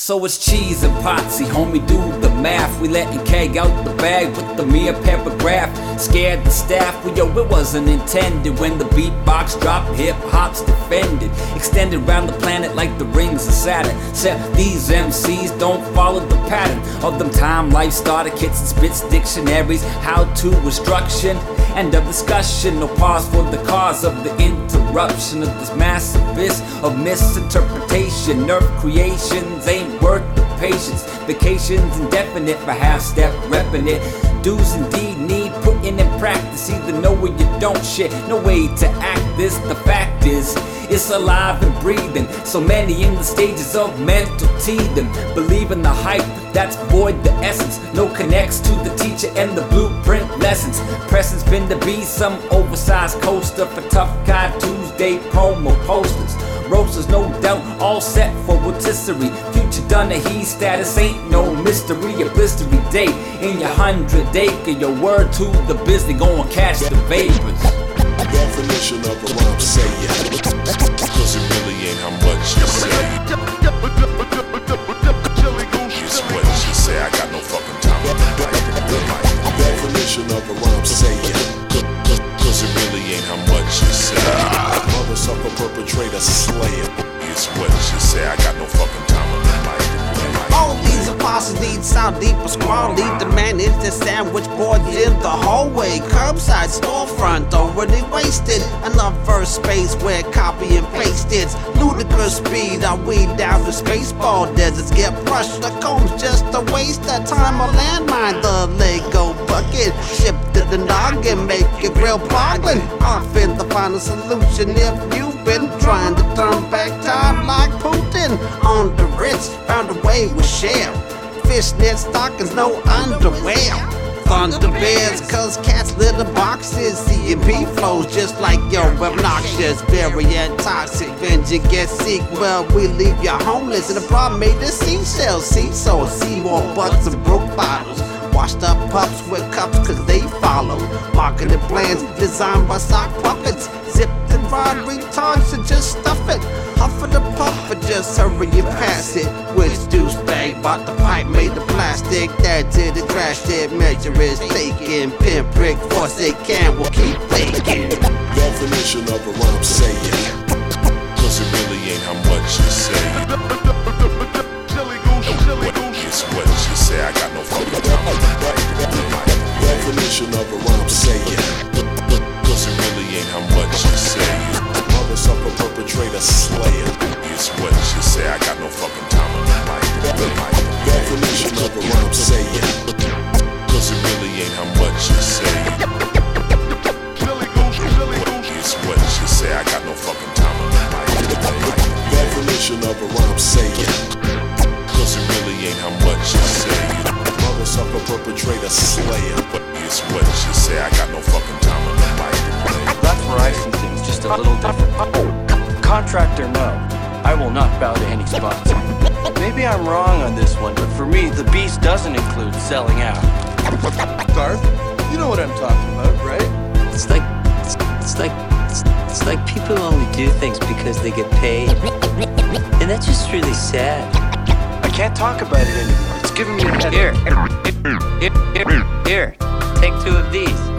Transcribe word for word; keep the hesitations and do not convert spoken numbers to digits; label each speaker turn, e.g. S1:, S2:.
S1: So it's cheese and potsy, homie, do the math. We letting keg out the bag with the mere paragraph. Scared the staff, well yo, it wasn't intended. When the beatbox dropped, hip-hop's defended. Extended round the planet like the rings of Saturn. Except these M Cs don't follow the pattern of them time life starter kits and spits dictionaries. How-to instruction, end of discussion. No pause for the cause of the interruption of this massive abyss of misinterpretation. Nerve creations ain't worth the patience. Vacations indefinite for half-step reppin' it. Do's indeed need putting in practice. Either know or you don't, shit. No way to act this. The fact is, it's alive and breathing. So many in the stages of mental teething. Believe in the hype, that's void the essence. No connects to the teacher and the blueprint lessons. Presence been to be some oversized coaster for Tough Guy Tuesday promo posters. Roasters, no doubt, all set for rotisserie. Future done a he status, ain't no mystery. A blistery day in your hundred acre. Your word to the business, go and catch the vapors.
S2: Definition of a rhyme, say it. Cause it really ain't how much you say. It's what you say, I got no fucking time. Definition of a rhyme, say it. Cause it really ain't how much you say. Mother sucker, perpetrator, slayer. It's what you say, I got no fucking time.
S3: All these apostles need sound deep or squall. Lead the man is the sandwich board in the hallway. Curbside storefront already wasted. Enough verse space where copy and paste it's ludicrous speed. I weed down the spaceball deserts. Get brushed, the comb's just a waste of time. A landmine, the Lego bucket. Ship to the noggin, make it real boggling. Off in the final solution if you've been trying to turn back time like Putin. On the Ritz, found a way with share. Fishnet stockings, no underwear. Thunder bears, cause cats litter boxes. C and P flows just like your obnoxious. Very toxic, vengeance gets sick. Well, we leave you homeless. And the problem made the seashells. Seesaw, see more butts and broke bottles. Washed up pups with cups cause they follow marketed plans designed by sock puppets. Zipped and rod retards to just stuff it. Huff of the puff or just hurry and pass it. Which douchebag bought the pipe made the plastic. There to the trash that measure is taken. Pinprick force they can will keep thinking.
S2: Definition of a rhyme, say it. Cause it really ain't how much you say. It's what you say, I got no fucking time. Definition of a rhyme, say it. Cause it really ain't how much you say. Mother sucker, perpetrator, slayer. It's what you say, I got no fucking time. Definition of a rhyme, say it. Cause it really ain't how much you say. It's what you say, I got no fucking time. Definition of a rhyme, say it. Cause it really ain't how much you say. Mother sucker, perpetrator, slayer. It's what you say, I got no fucking time.
S4: That's where I see things just a little different. Contractor, no. I will not bow to any sponsor. Maybe I'm wrong on this one, but for me, the beast doesn't include selling out.
S5: Garth, you know what I'm talking about, right?
S6: It's like, it's, it's like, it's, it's like people only do things because they get paid. And that's just really sad.
S4: I can't talk about it anymore. It's giving me a headache.
S6: Here, here, here, here. Take two of these.